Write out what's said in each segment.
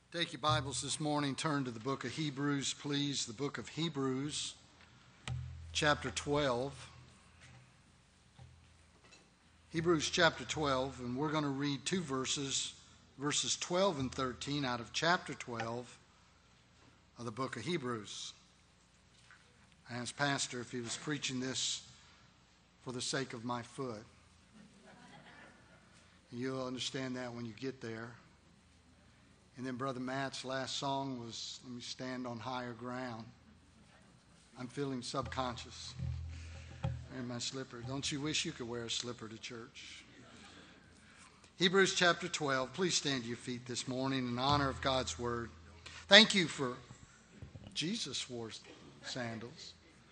Take your Bibles this morning, turn to the book of Hebrews, please. The book of Hebrews, chapter 12. Hebrews chapter 12, and we're going to read two verses 12 and 13 out of chapter 12 of the book of Hebrews. I asked Pastor if he was preaching this for the sake of my foot. You'll understand that when you get there. And then Brother Matt's last song was, "Let Me Stand on Higher Ground." I'm feeling subconscious. And my slipper. Don't you wish you could wear a slipper to church? Hebrews chapter 12. Please stand to your feet this morning in honor of God's word. Thank you for... Jesus wore sandals.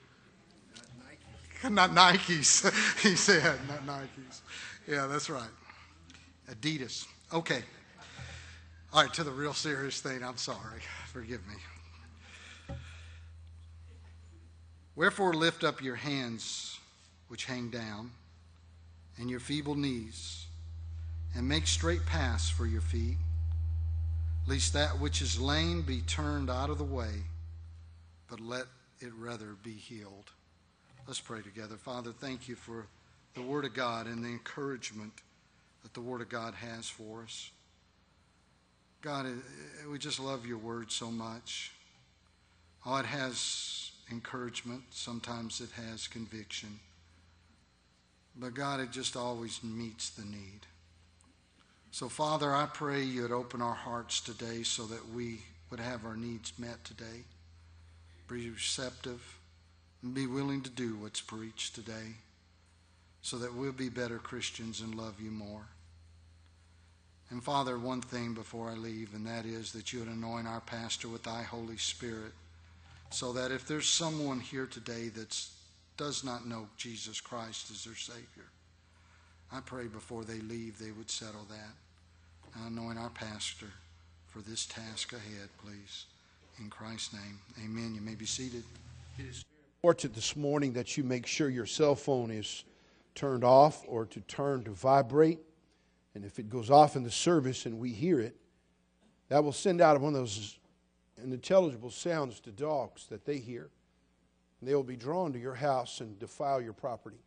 Not Nikes. He said, not Nikes. Yeah, that's right. Adidas. Okay. All right, to the real serious thing. I'm sorry. Forgive me. Wherefore lift up your hands which hang down, and your feeble knees, and make straight paths for your feet, lest that which is lame be turned out of the way, but let it rather be healed. Let's pray together. Father, thank you for the Word of God and the encouragement that the Word of God has for us. God, we just love your word so much. Oh, it has encouragement. Sometimes it has conviction. But God, it just always meets the need. So, Father, I pray you would open our hearts today so that we would have our needs met today. Be receptive and be willing to do what's preached today so that we'll be better Christians and love you more. And Father, one thing before I leave, and that is that you would anoint our pastor with thy Holy Spirit, so that if there's someone here today that does not know Jesus Christ as their Savior, I pray before they leave they would settle that. I anoint our pastor for this task ahead, please. In Christ's name, amen. You may be seated. It is important this morning that you make sure your cell phone is turned off or to turn to vibrate. And if it goes off in the service and we hear it, that will send out one of those unintelligible sounds to dogs that they hear. And they will be drawn to your house and defile your property.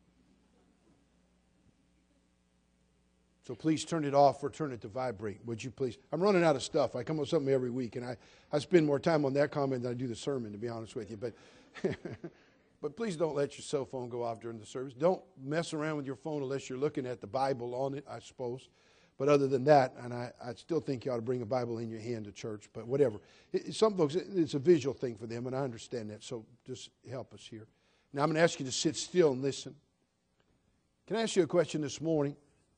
So please turn it off or turn it to vibrate, would you please? I'm running out of stuff. I come up with something every week, and I spend more time on that comment than I do the sermon, to be honest with you. But please don't let your cell phone go off during the service. Don't mess around with your phone unless you're looking at the Bible on it, I suppose. But other than that, and I still think you ought to bring a Bible in your hand to church, but whatever. Some folks, it's a visual thing for them, and I understand that, so just help us here. Now I'm going to ask you to sit still and listen. Can I ask you a question this morning?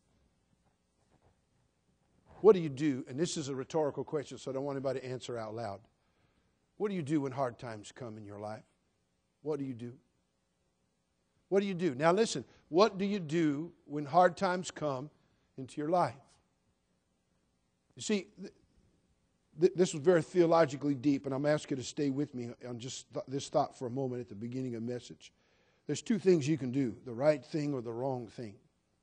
What do you do? And this is a rhetorical question, so I don't want anybody to answer out loud. What do you do when hard times come in your life? What do you do? What do you do? Now listen, what do you do when hard times come into your life? You see, this was very theologically deep, and I'm asking you to stay with me on just this thought for a moment at the beginning of the message. There's two things you can do, the right thing or the wrong thing.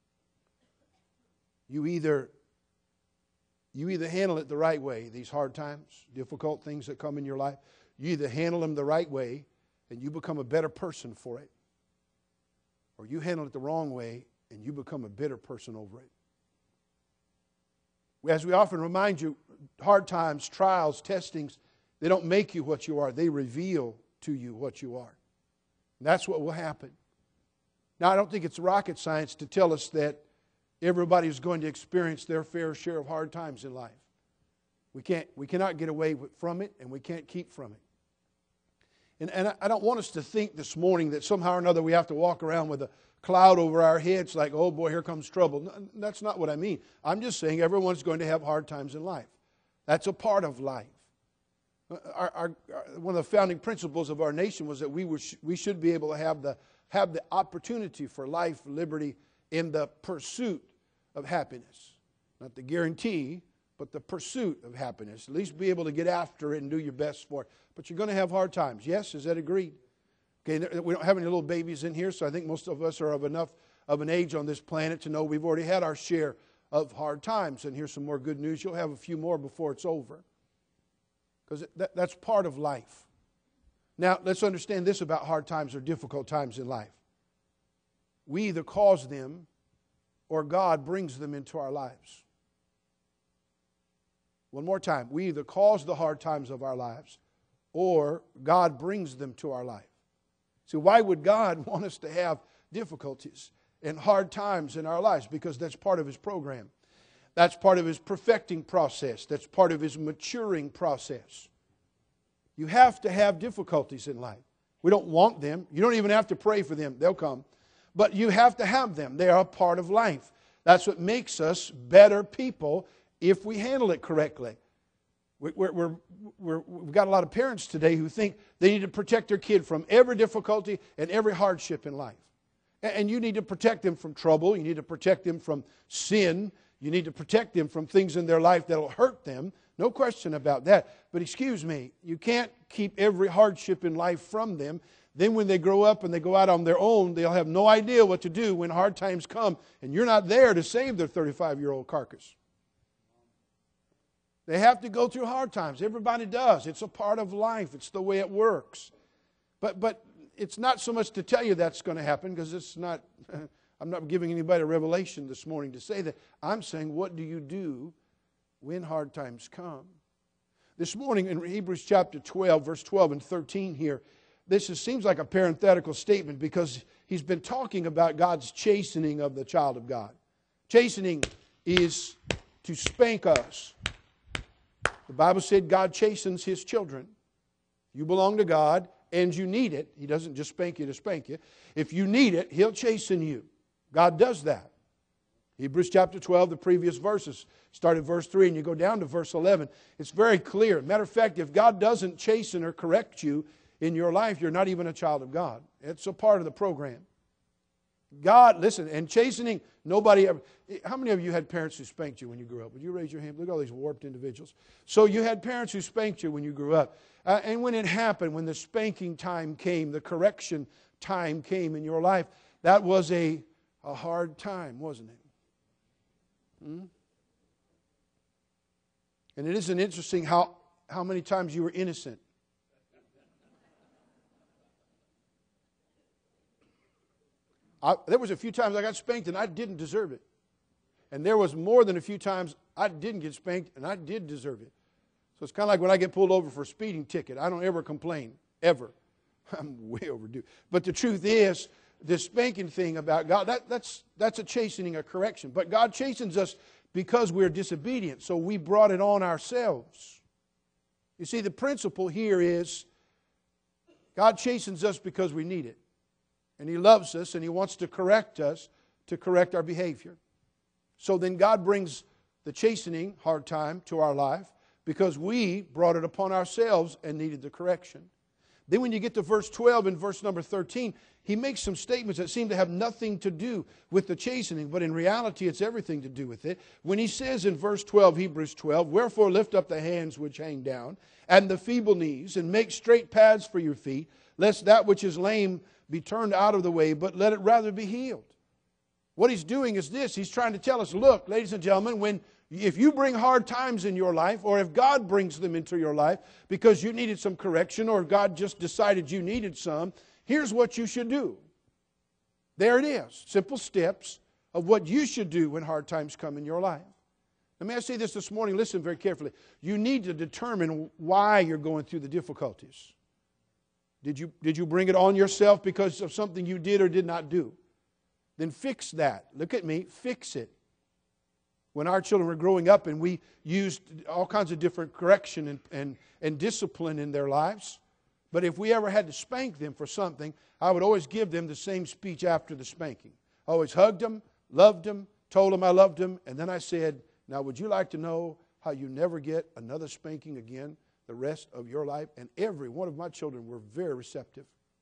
You either handle it the right way, these hard times, difficult things that come in your life. You either handle them the right way and you become a better person for it, or you handle it the wrong way and you become a bitter person over it. As we often remind you, hard times, trials, testings, they don't make you what you are. They reveal to you what you are. And that's what will happen. Now, I don't think it's rocket science to tell us that everybody is going to experience their fair share of hard times in life. We cannot get away from it, and we can't keep from it. And I don't want us to think this morning that somehow or another we have to walk around with a cloud over our heads like, oh boy, here comes trouble. No, that's not what I mean. I'm just saying everyone's going to have hard times in life. That's a part of life. One of the founding principles of our nation was that we should be able to have the opportunity for life, liberty, in the pursuit of happiness. Not the guarantee, but the pursuit of happiness. At least be able to get after it and do your best for it. But you're going to have hard times. Yes, is that agreed? Okay, we don't have any little babies in here, so I think most of us are of enough of an age on this planet to know we've already had our share of hard times. And here's some more good news. You'll have a few more before it's over. because that's part of life. Now, let's understand this about hard times or difficult times in life. We either cause them or God brings them into our lives. One more time. We either cause the hard times of our lives or God brings them to our life. So why would God want us to have difficulties and hard times in our lives? Because that's part of His program. That's part of His perfecting process. That's part of His maturing process. You have to have difficulties in life. We don't want them. You don't even have to pray for them. They'll come. But you have to have them. They are a part of life. That's what makes us better people if we handle it correctly. We've got a lot of parents today who think they need to protect their kid from every difficulty and every hardship in life. And you need to protect them from trouble. You need to protect them from sin. You need to protect them from things in their life that will hurt them. No question about that. But excuse me, you can't keep every hardship in life from them. Then when they grow up and they go out on their own, they'll have no idea what to do when hard times come. And you're not there to save their 35-year-old carcass. They have to go through hard times. Everybody does. It's a part of life. It's the way it works. But it's not so much to tell you that's going to happen, because it's not. I'm not giving anybody a revelation this morning to say that. I'm saying, what do you do when hard times come? This morning in Hebrews chapter 12, verse 12 and 13 here, this seems like a parenthetical statement, because he's been talking about God's chastening of the child of God. Chastening is to spank us. The Bible said God chastens His children. You belong to God and you need it. He doesn't just spank you to spank you. If you need it, He'll chasten you. God does that. Hebrews chapter 12, the previous verses, start at verse 3 and you go down to verse 11. It's very clear. Matter of fact, if God doesn't chasten or correct you in your life, you're not even a child of God. It's a part of the program. God, listen, and chastening, nobody ever. How many of you had parents who spanked you when you grew up? Would you raise your hand? Look at all these warped individuals. So you had parents who spanked you when you grew up. And when it happened, when the spanking time came, the correction time came in your life, that was a hard time, wasn't it? And it isn't interesting how many times you were innocent. There was a few times I got spanked and I didn't deserve it. And there was more than a few times I didn't get spanked and I did deserve it. So it's kind of like when I get pulled over for a speeding ticket. I don't ever complain, ever. I'm way overdue. But the truth is, this spanking thing about God, that's a chastening, a correction. But God chastens us because we're disobedient. So we brought it on ourselves. You see, the principle here is God chastens us because we need it. And He loves us and He wants to correct us, to correct our behavior. So then God brings the chastening, hard time, to our life because we brought it upon ourselves and needed the correction. Then when you get to verse 12 and verse number 13, he makes some statements that seem to have nothing to do with the chastening, but in reality it's everything to do with it. When he says in verse 12, Hebrews 12, "Wherefore lift up the hands which hang down, and the feeble knees, and make straight paths for your feet, lest that which is lame be turned out of the way, but let it rather be healed." What he's doing is this. He's trying to tell us, look, ladies and gentlemen, if you bring hard times in your life, or if God brings them into your life because you needed some correction, or God just decided you needed some, here's what you should do. There it is. Simple steps of what you should do when hard times come in your life. Let me say this morning. Listen very carefully. You need to determine why you're going through the difficulties. Did you bring it on yourself because of something you did or did not do? Then fix that. Look at me. Fix it. When our children were growing up and we used all kinds of different correction and discipline in their lives, but if we ever had to spank them for something, I would always give them the same speech after the spanking. I always hugged them, loved them, told them I loved them, and then I said, "Now would you like to know how you never get another spanking again the rest of your life?" And every one of my children were very receptive.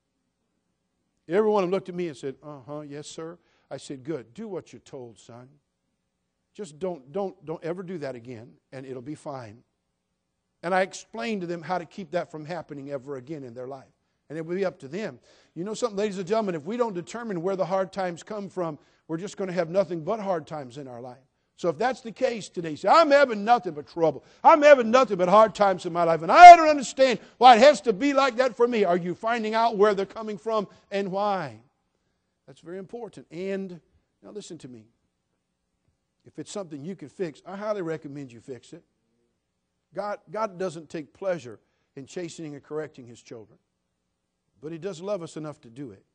Every one of them looked at me and said, "Yes, sir." I said, "Good. Do what you're told, son. Just don't ever do that again, and it'll be fine." And I explained to them how to keep that from happening ever again in their life. And it will be up to them. You know something, ladies and gentlemen, if we don't determine where the hard times come from, we're just going to have nothing but hard times in our life. So if that's the case today, say, I'm having nothing but trouble. I'm having nothing but hard times in my life. And I don't understand why it has to be like that for me. Are you finding out where they're coming from and why? That's very important. And now listen to me. If it's something you can fix, I highly recommend you fix it. God doesn't take pleasure in chastening and correcting His children. But He does love us enough to do it.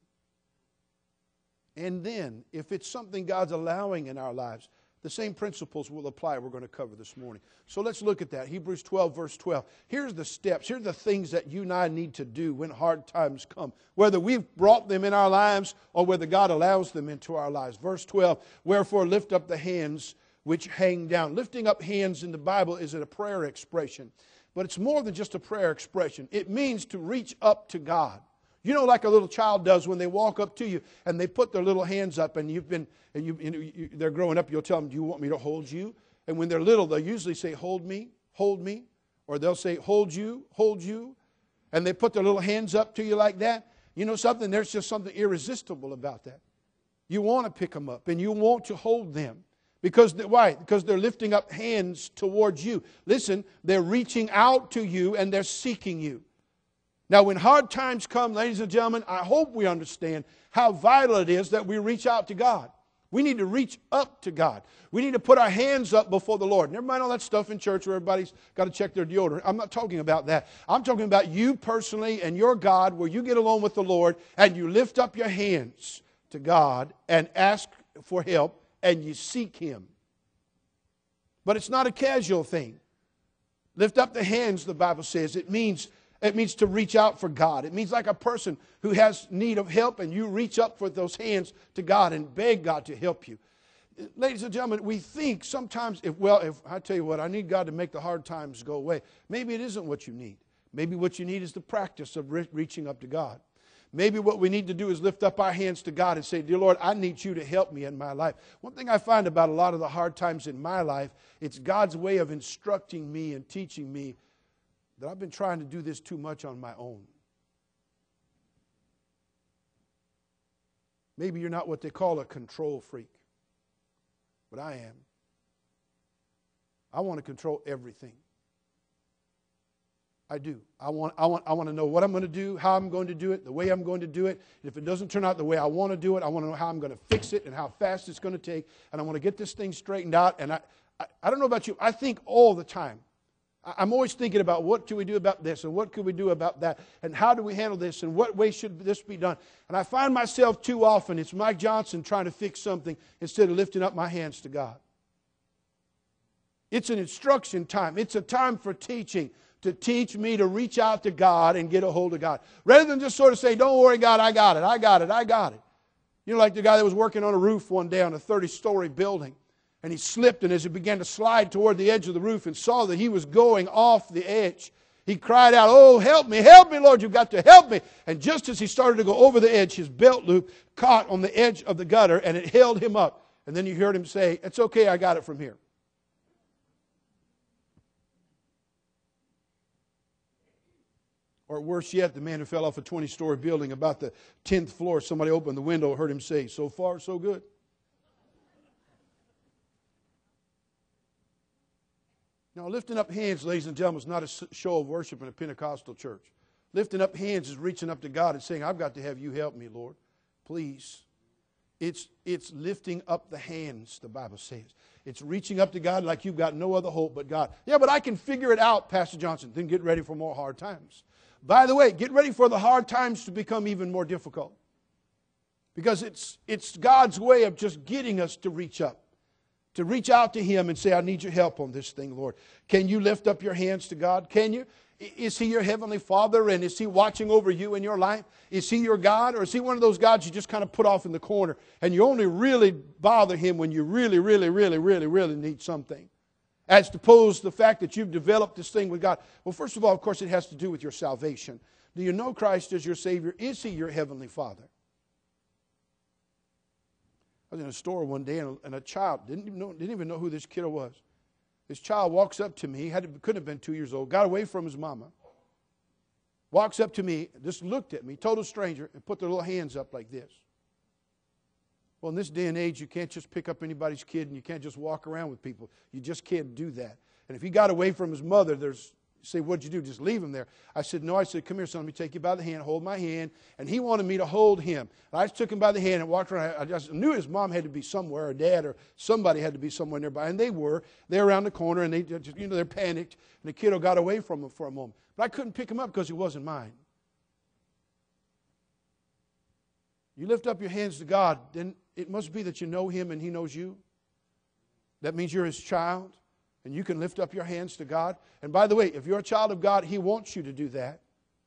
And then, if it's something God's allowing in our lives, the same principles will apply we're going to cover this morning. So let's look at that. Hebrews 12, verse 12. Here's the steps. Here's the things that you and I need to do when hard times come. Whether we've brought them in our lives or whether God allows them into our lives. Verse 12, wherefore lift up the hands which hang down. Lifting up hands in the Bible is a prayer expression. But it's more than just a prayer expression. It means to reach up to God. You know, like a little child does when they walk up to you and they put their little hands up, and they're growing up. You'll tell them, "Do you want me to hold you?" And when they're little, they'll usually say, "Hold me, or they'll say, "Hold you, hold you," and they put their little hands up to you like that. You know something? There's just something irresistible about that. You want to pick them up and you want to hold them. Why? Because they're lifting up hands towards you. Listen, they're reaching out to you and they're seeking you. Now, when hard times come, ladies and gentlemen, I hope we understand how vital it is that we reach out to God. We need to reach up to God. We need to put our hands up before the Lord. Never mind all that stuff in church where everybody's got to check their deodorant. I'm not talking about that. I'm talking about you personally and your God, where you get alone with the Lord and you lift up your hands to God and ask for help and you seek Him. But it's not a casual thing. Lift up the hands, the Bible says. It means to reach out for God. It means like a person who has need of help and you reach up for those hands to God and beg God to help you. Ladies and gentlemen, we think sometimes, if I tell you what, I need God to make the hard times go away. Maybe it isn't what you need. Maybe what you need is the practice of reaching up to God. Maybe what we need to do is lift up our hands to God and say, "Dear Lord, I need you to help me in my life." One thing I find about a lot of the hard times in my life, it's God's way of instructing me and teaching me that I've been trying to do this too much on my own. Maybe you're not what they call a control freak, but I am. I want to control everything. I do. I want to know what I'm going to do, how I'm going to do it, the way I'm going to do it. And if it doesn't turn out the way I want to do it, I want to know how I'm going to fix it and how fast it's going to take. And I want to get this thing straightened out. And I don't know about you. I think all the time. I'm always thinking about what do we do about this and what could we do about that and how do we handle this and what way should this be done. And I find myself too often, it's Mike Johnson trying to fix something instead of lifting up my hands to God. It's an instruction time. It's a time for teaching, to teach me to reach out to God and get a hold of God. Rather than just sort of say, "Don't worry, God, I got it. You know, like the guy that was working on a roof one day on a 30-story building. And he slipped, and as he began to slide toward the edge of the roof and saw that he was going off the edge, he cried out, "Oh, help me, Lord, you've got to help me." And just as he started to go over the edge, his belt loop caught on the edge of the gutter, and it held him up. And then you heard him say, "It's okay, I got it from here." Or worse yet, the man who fell off a 20-story building about the 10th floor, somebody opened the window and heard him say, "So far, so good." Now, lifting up hands, ladies and gentlemen, is not a show of worship in a Pentecostal church. Lifting up hands is reaching up to God and saying, "I've got to have you help me, Lord. Please." It's lifting up the hands, the Bible says. It's reaching up to God like you've got no other hope but God. "Yeah, but I can figure it out, Pastor Johnson." Then get ready for more hard times. By the way, get ready for the hard times to become even more difficult. Because it's God's way of just getting us to reach up. To reach out to Him and say, "I need your help on this thing, Lord." Can you lift up your hands to God? Can you? Is He your Heavenly Father, and is He watching over you in your life? Is He your God, or is He one of those gods you just kind of put off in the corner and you only really bother Him when you really, really, really, really, really need something? As opposed to the fact that you've developed this thing with God. Well, first of all, of course, it has to do with your salvation. Do you know Christ as your Savior? Is He your Heavenly Father? I was in a store one day, and a child, didn't even know who this kid was. This child walks up to me. He couldn't have been 2 years old. Got away from his mama. Walks up to me, just looked at me, total stranger, and put their little hands up like this. Well, in this day and age, you can't just pick up anybody's kid and you can't just walk around with people. You just can't do that. And if he got away from his mother, say, what'd you do? Just leave him there. I said, no. I said, come here, son. Let me take you by the hand. Hold my hand. And he wanted me to hold him. And I just took him by the hand and walked around. I just knew his mom had to be somewhere, or dad, or somebody had to be somewhere nearby. And they were. They're around the corner, and they're panicked. And the kiddo got away from him for a moment. But I couldn't pick him up because he wasn't mine. You lift up your hands to God, then it must be that you know Him and He knows you. That means you're His child, and you can lift up your hands to God. And by the way, if you're a child of God, He wants you to do that.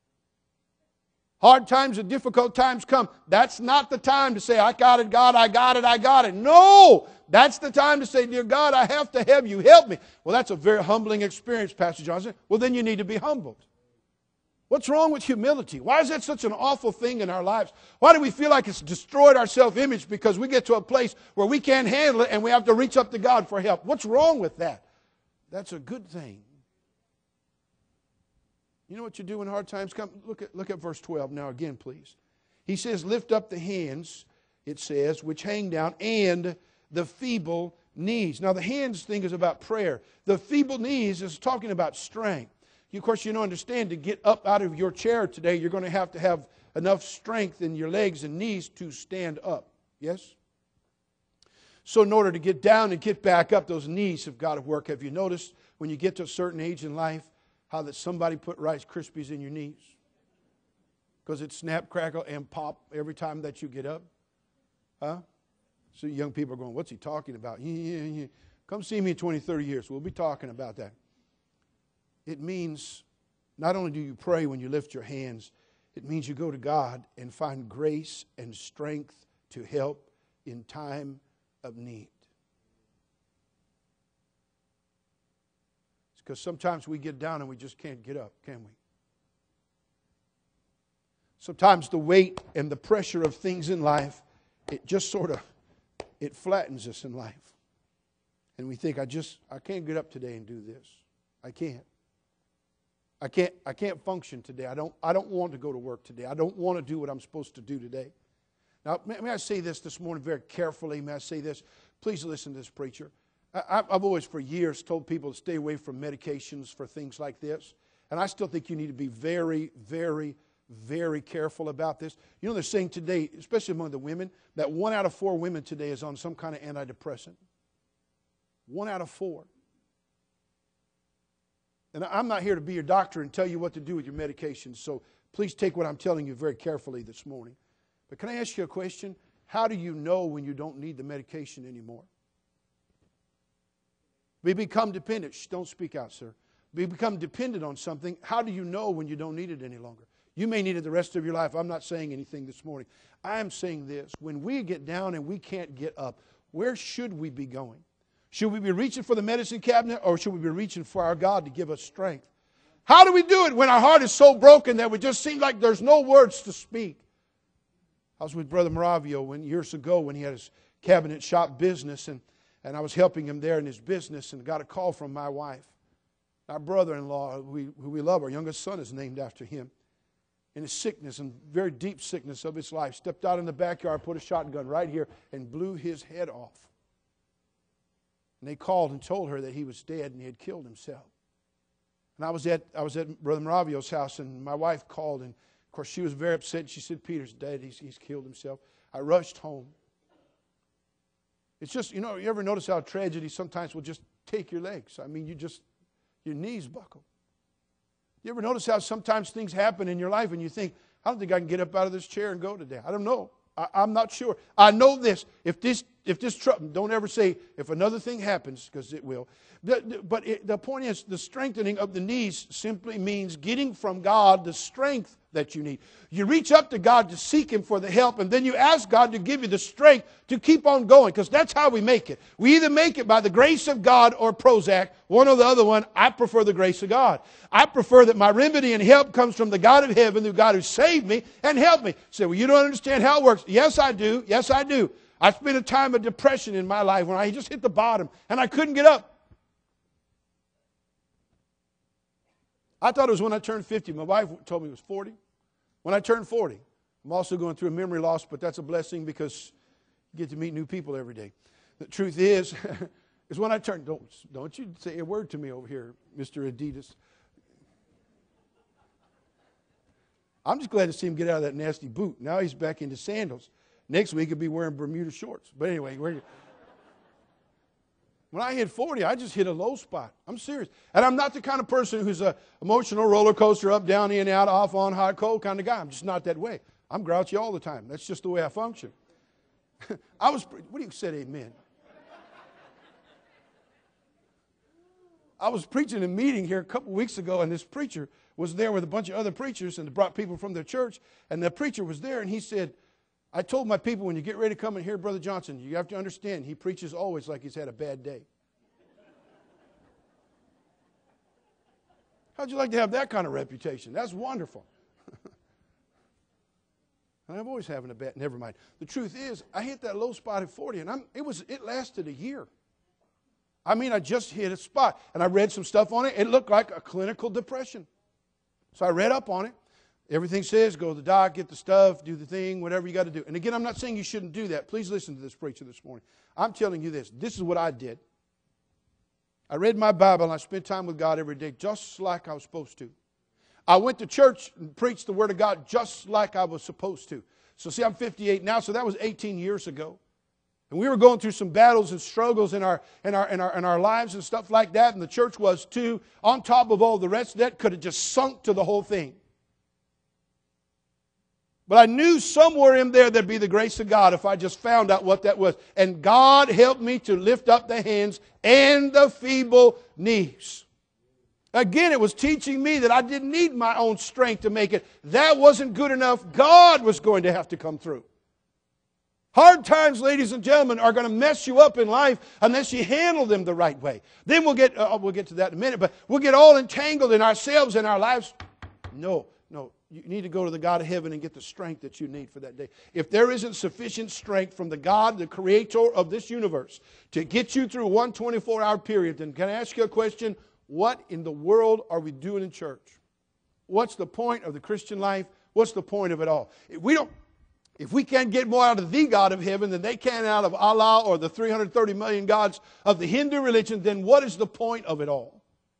Hard times and difficult times come. That's not the time to say, I got it, God, I got it, I got it. No! That's the time to say, dear God, I have to have you. Help me. Well, that's a very humbling experience, Pastor Johnson. Well, then you need to be humbled. What's wrong with humility? Why is that such an awful thing in our lives? Why do we feel like it's destroyed our self-image because we get to a place where we can't handle it and we have to reach up to God for help? What's wrong with that? That's a good thing. You know what you do when hard times come? Look at verse 12 now again, please. He says, lift up the hands, it says, which hang down, and the feeble knees. Now the hands thing is about prayer. The feeble knees is talking about strength. Of course, you understand, to get up out of your chair today, you're going to have enough strength in your legs and knees to stand up. Yes? So in order to get down and get back up, those knees have got to work. Have you noticed when you get to a certain age in life how that somebody put Rice Krispies in your knees? Because it snap, crackle, and pop every time that you get up. Huh? So young people are going, what's he talking about? Yeah. Come see me in 20, 30 years. We'll be talking about that. It means not only do you pray when you lift your hands, it means you go to God and find grace and strength to help in time of need. It's because sometimes we get down and we just can't get up, can we? Sometimes the weight and the pressure of things in life, it just it flattens us in life. And we think, I can't get up today and do this. I can't. I can't function today. I don't want to go to work today. I don't want to do what I'm supposed to do today. Now, may I say this morning very carefully? May I say this? Please listen to this, preacher. I've always for years told people to stay away from medications for things like this. And I still think you need to be very, very, very careful about this. You know, they're saying today, especially among the women, that 1 out of 4 women today is on some kind of antidepressant. 1 out of 4. And I'm not here to be your doctor and tell you what to do with your medications, so please take what I'm telling you very carefully this morning. But can I ask you a question? How do you know when you don't need the medication anymore? We become dependent. Shh, don't speak out, sir. We become dependent on something. How do you know when you don't need it any longer? You may need it the rest of your life. I'm not saying anything this morning. I am saying this. When we get down and we can't get up, where should we be going? Should we be reaching for the medicine cabinet, or should we be reaching for our God to give us strength? How do we do it when our heart is so broken that it just seems like there's no words to speak? I was with Brother Moravio years ago when he had his cabinet shop business, and I was helping him there in his business, and got a call from my wife. Our brother-in-law, who we love, our youngest son is named after him. In his sickness, and very deep sickness of his life, stepped out in the backyard, put a shotgun right here, and blew his head off. And they called and told her that he was dead and he had killed himself. And I was at Brother Moravio's house, and my wife called, and of course she was very upset. She said, Peter's dead. He's killed himself. I rushed home. It's just, you ever notice how tragedy sometimes will just take your legs? I mean, your knees buckle. You ever notice how sometimes things happen in your life and you think, I don't think I can get up out of this chair and go today. I don't know. I'm not sure. I know this. If this trouble, don't ever say, if another thing happens, because it will. But the point is, the strengthening of the knees simply means getting from God the strength that you need. You reach up to God to seek Him for the help, and then you ask God to give you the strength to keep on going, because that's how we make it. We either make it by the grace of God or Prozac, one or the other one. I prefer the grace of God. I prefer that my remedy and help comes from the God of heaven, the God who saved me and helped me. You say, well, you don't understand how it works. Yes, I do. Yes, I do. I spent a time of depression in my life when I just hit the bottom and I couldn't get up. I thought it was when I turned 50. My wife told me it was 40. When I turned 40. I'm also going through a memory loss, but that's a blessing because, You get to meet new people every day. The truth is when I turn, don't you say a word to me over here, Mr. Adidas. I'm just glad to see him get out of that nasty boot. Now he's back into sandals. Next week he'll be wearing Bermuda shorts. But anyway, when I hit 40, I just hit a low spot. I'm serious. And I'm not the kind of person who's an emotional roller coaster, up, down, in, out, off, on, hot, cold kind of guy. I'm just not that way. I'm grouchy all the time. That's just the way I function. What do you say, amen? I was preaching a meeting here a couple weeks ago, and this preacher was there with a bunch of other preachers, and they brought people from their church, and the preacher was there, and he said, I told my people, when you get ready to come and hear Brother Johnson, you have to understand, he preaches always like he's had a bad day. How'd you like to have that kind of reputation? That's wonderful. And I'm always having a bad, never mind. The truth is, I hit that low spot at 40, and it lasted a year. I mean, I just hit a spot, and I read some stuff on it. It looked like a clinical depression. So I read up on it. Everything says, go to the doc, get the stuff, do the thing, whatever you got to do. And again, I'm not saying you shouldn't do that. Please listen to this preacher this morning. I'm telling you this. This is what I did. I read my Bible, and I spent time with God every day, just like I was supposed to. I went to church and preached the Word of God just like I was supposed to. So see, I'm 58 now, so that was 18 years ago. And we were going through some battles and struggles in our lives and stuff like that, and the church was too. On top of all the rest, that could have just sunk to the whole thing. But I knew somewhere in there'd be the grace of God if I just found out what that was. And God helped me to lift up the hands and the feeble knees. Again, it was teaching me that I didn't need my own strength to make it. That wasn't good enough. God was going to have to come through. Hard times, ladies and gentlemen, are going to mess you up in life unless you handle them the right way. Then we'll get to that in a minute, but we'll get all entangled in ourselves and our lives. No. You need to go to the God of heaven and get the strength that you need for that day. If there isn't sufficient strength from the God, the creator of this universe, to get you through one 24-hour period, then can I ask you a question? What in the world are we doing in church? What's the point of the Christian life? What's the point of it all? If we can't get more out of the God of heaven than they can out of Allah or the 330 million gods of the Hindu religion, then what is the point of it all?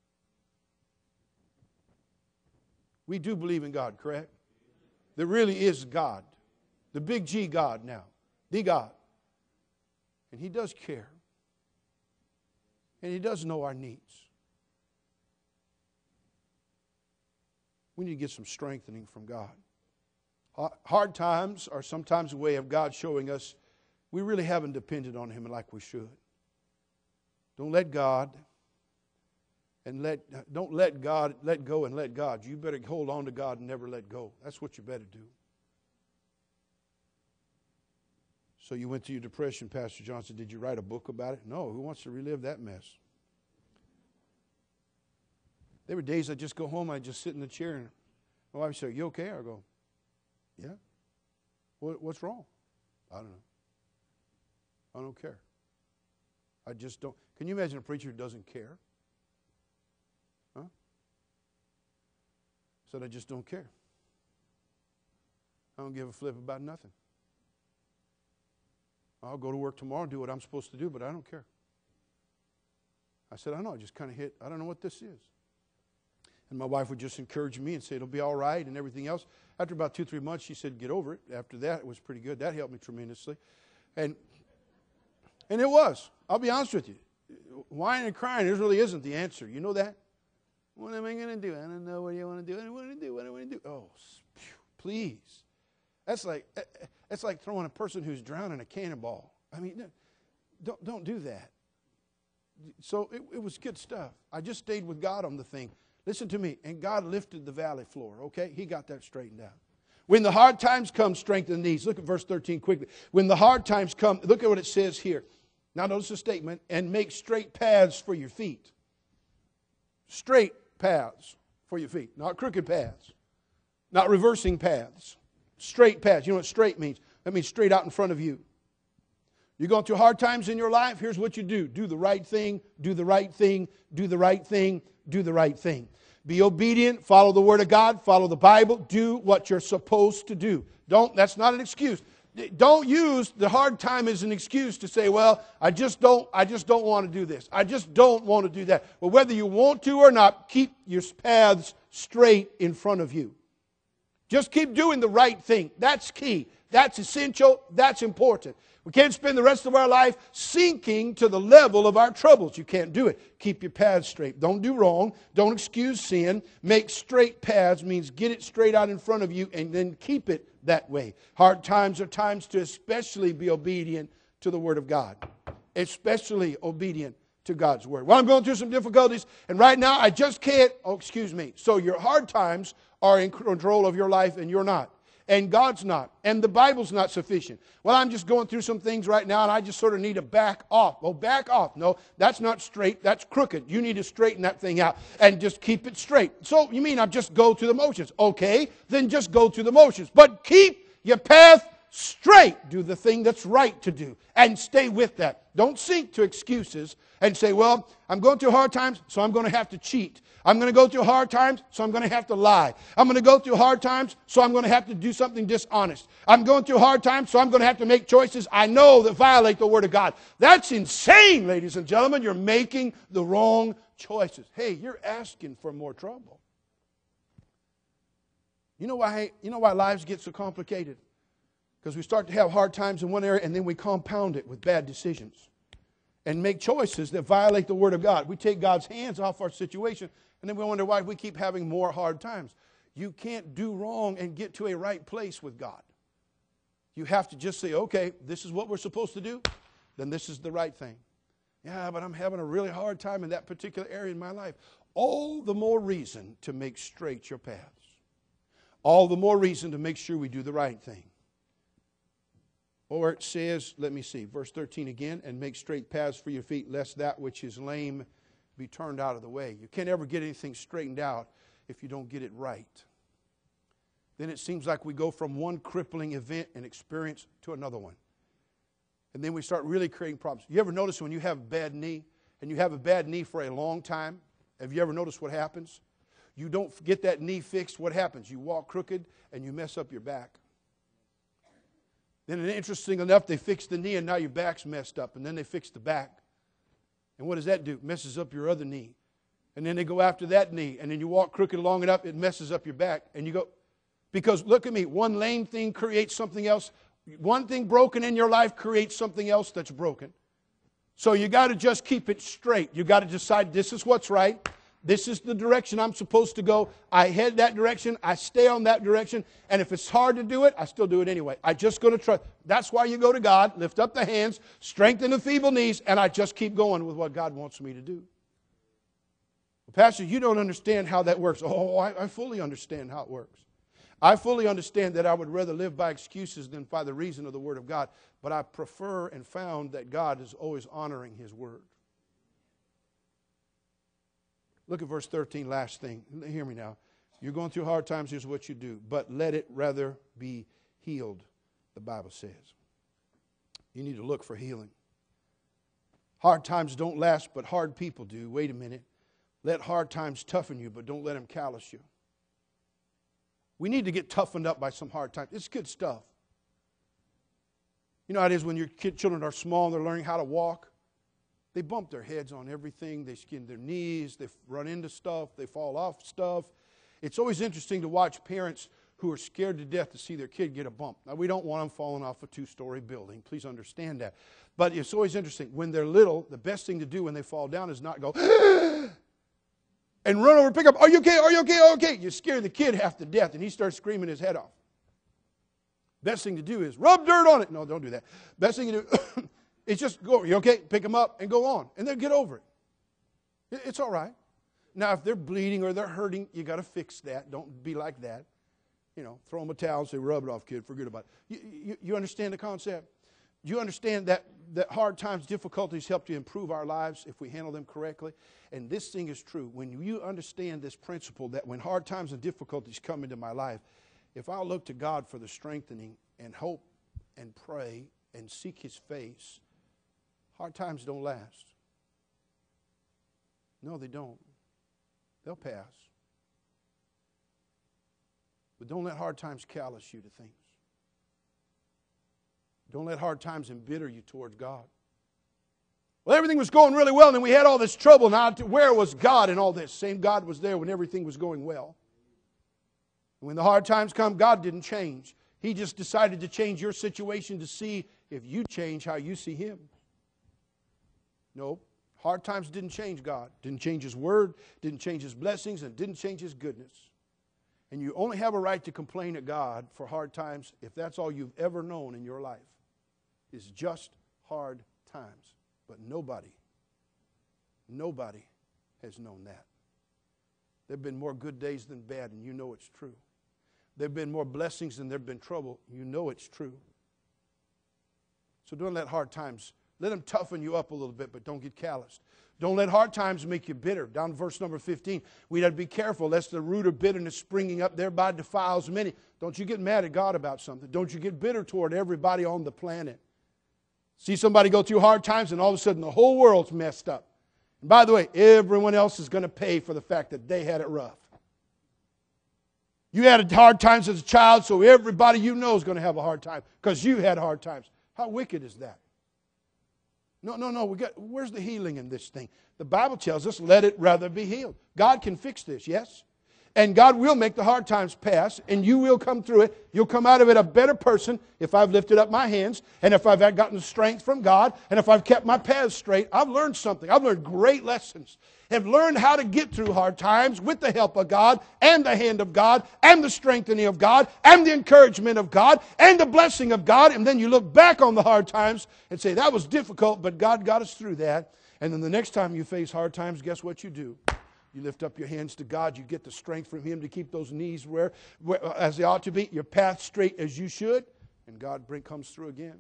We do believe in God, correct? There really is God. The big G God now. The God. And He does care. And He does know our needs. We need to get some strengthening from God. Hard times are sometimes a way of God showing us we really haven't depended on Him like we should. Don't let God don't let God let go and let God. You better hold on to God and never let go. That's what you better do. So you went to your depression, Pastor Johnson. Did you write a book about it? No. Who wants to relive that mess? There were days I'd just go home, I'd just sit in the chair, and my wife would say, "You okay?" I go, "Yeah." What's wrong? I don't know. I don't care. I just don't. Can you imagine a preacher who doesn't care? Huh? Said, I just don't care. I don't give a flip about nothing. I'll go to work tomorrow and do what I'm supposed to do, but I don't care. I said, I know, I just kind of hit, I don't know what this is. And my wife would just encourage me and say, it'll be all right and everything else. After about 2-3 months, she said, get over it. After that, it was pretty good. That helped me tremendously. And it was. I'll be honest with you. Whining and crying, it really isn't the answer. You know that? What am I going to do? I don't know what you want to do. I don't want to do. What do I want to do? Oh, please. That's like throwing a person who's drowning a cannonball. I mean, don't do that. So it was good stuff. I just stayed with God on the thing. Listen to me. And God lifted the valley floor, okay? He got that straightened out. When the hard times come, strengthen the knees. Look at verse 13 quickly. When the hard times come, look at what it says here. Now notice the statement, and make straight paths for your feet. Straight paths for your feet. Not crooked paths. Not reversing paths. Straight paths. You know what straight means? That means straight out in front of you. You're going through hard times in your life, here's what you do. Do the right thing, do the right thing, do the right thing, do the right thing. Be obedient, follow the Word of God, follow the Bible, do what you're supposed to do. That's not an excuse. don't use the hard time as an excuse to say, well, I just don't want to do this. I just don't want to do that. Well, whether you want to or not, keep your paths straight in front of you. Just keep doing the right thing. That's key. That's essential. That's important. We can't spend the rest of our life sinking to the level of our troubles. You can't do it. Keep your paths straight. Don't do wrong. Don't excuse sin. Make straight paths means get it straight out in front of you and then keep it that way. Hard times are times to especially be obedient to the Word of God. Especially obedient to God's Word. Well, I'm going through some difficulties, and right now I just can't. Oh, excuse me. So your hard times are in control of your life, and you're not. And God's not. And the Bible's not sufficient. Well, I'm just going through some things right now, and I just sort of need to back off. Oh, back off. No, that's not straight. That's crooked. You need to straighten that thing out and just keep it straight. So, you mean I just go through the motions? Okay, then just go through the motions. But keep your path straight. Do the thing that's right to do. And stay with that. Don't sink to excuses and say, well, I'm going through hard times, so I'm going to have to cheat. I'm going to go through hard times, so I'm going to have to lie. I'm going to go through hard times, so I'm going to have to do something dishonest. I'm going through hard times, so I'm going to have to make choices I know that violate the Word of God. That's insane, ladies and gentlemen. You're making the wrong choices. Hey, you're asking for more trouble. You know why lives get so complicated? Because we start to have hard times in one area, and then we compound it with bad decisions and make choices that violate the Word of God. We take God's hands off our situation, and then we wonder why we keep having more hard times. You can't do wrong and get to a right place with God. You have to just say, okay, this is what we're supposed to do, then this is the right thing. Yeah, but I'm having a really hard time in that particular area in my life. All the more reason to make straight your paths. All the more reason to make sure we do the right thing. Or it says, let me see, verse 13 again, and make straight paths for your feet, lest that which is lame be turned out of the way. You can't ever get anything straightened out if you don't get it right. Then it seems like we go from one crippling event and experience to another one. And then we start really creating problems. You ever notice when you have a bad knee, and you have a bad knee for a long time, have you ever noticed what happens? You don't get that knee fixed, what happens? You walk crooked and you mess up your back. Then interesting enough, they fix the knee and now your back's messed up. And then they fix the back. And what does that do? It messes up your other knee. And then they go after that knee. And then you walk crooked long enough, it messes up your back. And you go, because look at me, one lame thing creates something else. One thing broken in your life creates something else that's broken. So you got to just keep it straight. You got to decide this is what's right. This is the direction I'm supposed to go. I head that direction. I stay on that direction. And if it's hard to do it, I still do it anyway. I'm just going to trust. That's why you go to God, lift up the hands, strengthen the feeble knees, and I just keep going with what God wants me to do. Well, Pastor, you don't understand how that works. Oh, I fully understand how it works. I fully understand that I would rather live by excuses than by the reason of the Word of God. But I prefer and found that God is always honoring His Word. Look at verse 13, last thing. Hear me now. You're going through hard times, here's what you do. But let it rather be healed, the Bible says. You need to look for healing. Hard times don't last, but hard people do. Wait a minute. Let hard times toughen you, but don't let them callous you. We need to get toughened up by some hard times. It's good stuff. You know how it is when your children are small and they're learning how to walk? They bump their heads on everything. They skin their knees. They run into stuff. They fall off stuff. It's always interesting to watch parents who are scared to death to see their kid get a bump. Now, we don't want them falling off a 2-story building. Please understand that. But it's always interesting. When they're little, the best thing to do when they fall down is not go, and run over and pick up, are you okay, are you okay, are you okay? You scare the kid half to death, and he starts screaming his head off. Best thing to do is rub dirt on it. No, don't do that. Best thing to do is just go, you okay? Pick them up and go on. And they'll get over it. It's all right. Now, if they're bleeding or they're hurting, you got to fix that. Don't be like that. You know, throw them a towel and say, rub it off, kid. Forget about it. You understand the concept? You understand that hard times, difficulties help to improve our lives if we handle them correctly? And this thing is true. When you understand this principle that when hard times and difficulties come into my life, if I'll look to God for the strengthening and hope and pray and seek His face, hard times don't last. No, they don't. They'll pass. But don't let hard times callous you to things. Don't let hard times embitter you towards God. Well, everything was going really well, and then we had all this trouble. Now, where was God in all this? Same God was there when everything was going well. When the hard times come, God didn't change. He just decided to change your situation to see if you change how you see Him. No, hard times didn't change God. Didn't change His Word, didn't change His blessings, and didn't change His goodness. And you only have a right to complain at God for hard times if that's all you've ever known in your life. It's just hard times. But nobody has known that. There have been more good days than bad, and you know it's true. There have been more blessings than there have been trouble. You know it's true. So don't let hard times, let them toughen you up a little bit, but don't get calloused. Don't let hard times make you bitter. Down to verse number 15, we got to be careful lest the root of bitterness springing up thereby defiles many. Don't you get mad at God about something. Don't you get bitter toward everybody on the planet. See somebody go through hard times and all of a sudden the whole world's messed up. And by the way, everyone else is going to pay for the fact that they had it rough. You had hard times as a child, so everybody you know is going to have a hard time because you had hard times. How wicked is that? No. Where's the healing in this thing? The Bible tells us, let it rather be healed. God can fix this, yes? And God will make the hard times pass, and you will come through it. You'll come out of it a better person if I've lifted up my hands, and if I've gotten strength from God, and if I've kept my paths straight. I've learned something. I've learned great lessons. Have learned how to get through hard times with the help of God, and the hand of God, and the strengthening of God, and the encouragement of God, and the blessing of God. And then you look back on the hard times and say, that was difficult, but God got us through that. And then the next time you face hard times, guess what you do? You lift up your hands to God. You get the strength from Him to keep those knees where as they ought to be, your path straight as you should, and God comes through again.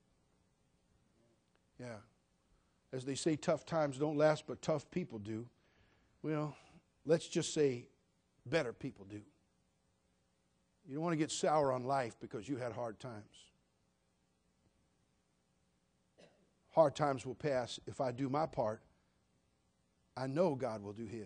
Yeah. As they say, tough times don't last, but tough people do. Well, let's just say better people do. You don't want to get sour on life because you had hard times. Hard times will pass if I do my part. I know God will do His.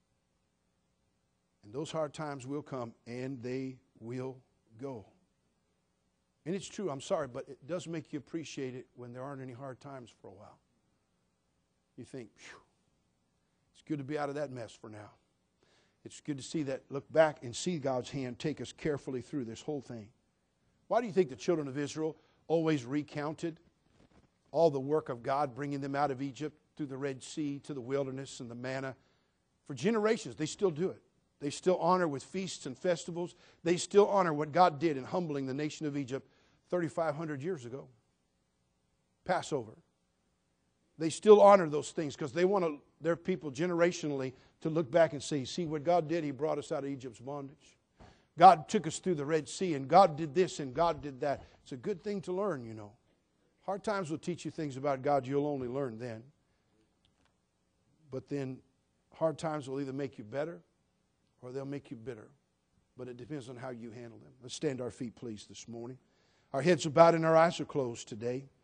And those hard times will come, and they will go. And it's true, I'm sorry, but it does make you appreciate it when there aren't any hard times for a while. You think, phew, it's good to be out of that mess for now. It's good to see that, look back and see God's hand take us carefully through this whole thing. Why do you think the children of Israel always recounted all the work of God bringing them out of Egypt, through the Red Sea, to the wilderness and the manna? For generations, they still do it. They still honor with feasts and festivals. They still honor what God did in humbling the nation of Egypt 3,500 years ago. Passover. They still honor those things because they want their people generationally to look back and say, see what God did? He brought us out of Egypt's bondage. God took us through the Red Sea, and God did this and God did that. It's a good thing to learn, you know. Hard times will teach you things about God you'll only learn then. But then hard times will either make you better or they'll make you bitter. But it depends on how you handle them. Let's stand to our feet, please, this morning. Our heads are bowed and our eyes are closed today.